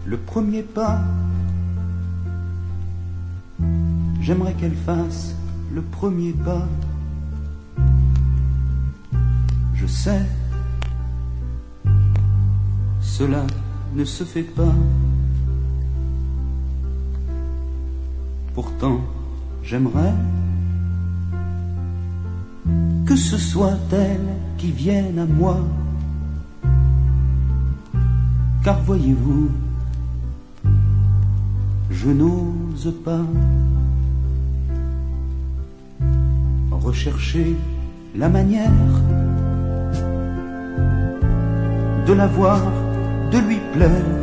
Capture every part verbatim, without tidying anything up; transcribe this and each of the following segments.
le premier pas. J'aimerais qu'elle fasse le premier pas. Je sais, cela ne se fait pas. Pourtant, j'aimerais que ce soit elle qui vienne à moi. Car voyez-vous, je n'ose pas rechercher la manière de la voir, de lui plaire,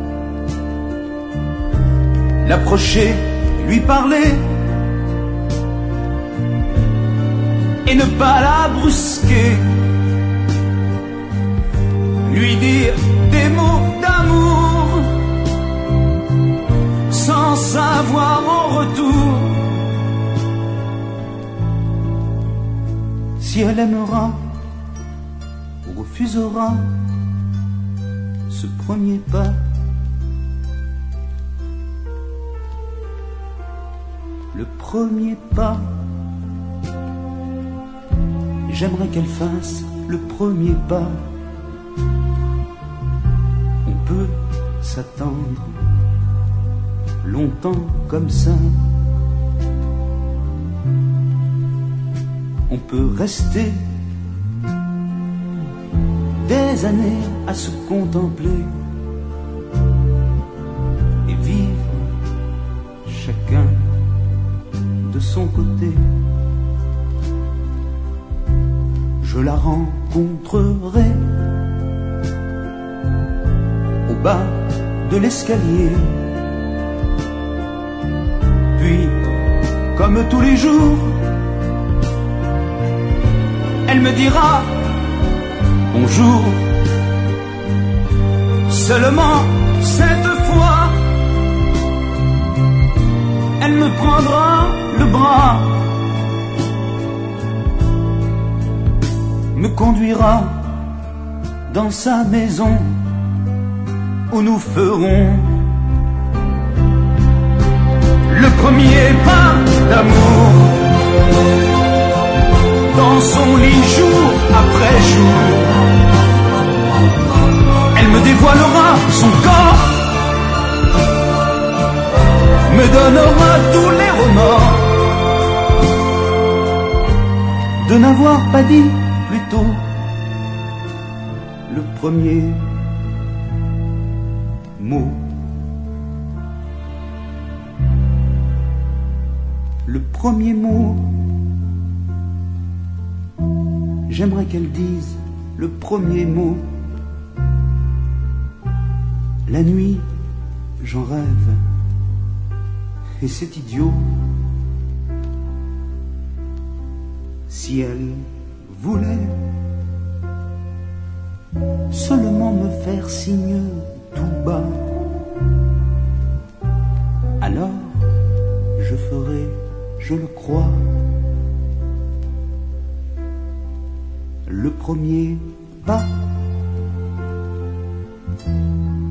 l'approcher, lui parler et ne pas la brusquer, lui dire des mots d'amour sans savoir en retour si elle aimera ou refusera ce premier pas. Le premier pas, j'aimerais qu'elle fasse le premier pas. On peut s'attendre longtemps comme ça. On peut rester des années à se contempler et vivre chacun de son côté. Je la rencontrerai au bas de l'escalier, puis comme tous les jours elle me dira bonjour. Seulement cette fois elle me prendra le bras, me conduira dans sa maison où nous ferons le premier pas d'amour. Dans son lit jour après jour, elle me dévoilera son corps, me donnera tous les remords de n'avoir pas dit plus tôt le premier mot. Le premier mot, j'aimerais qu'elle dise le premier mot. La nuit, j'en rêve, et c'est idiot. Si elle voulait seulement me faire signe tout bas, alors je ferai, je le crois, le premier pas.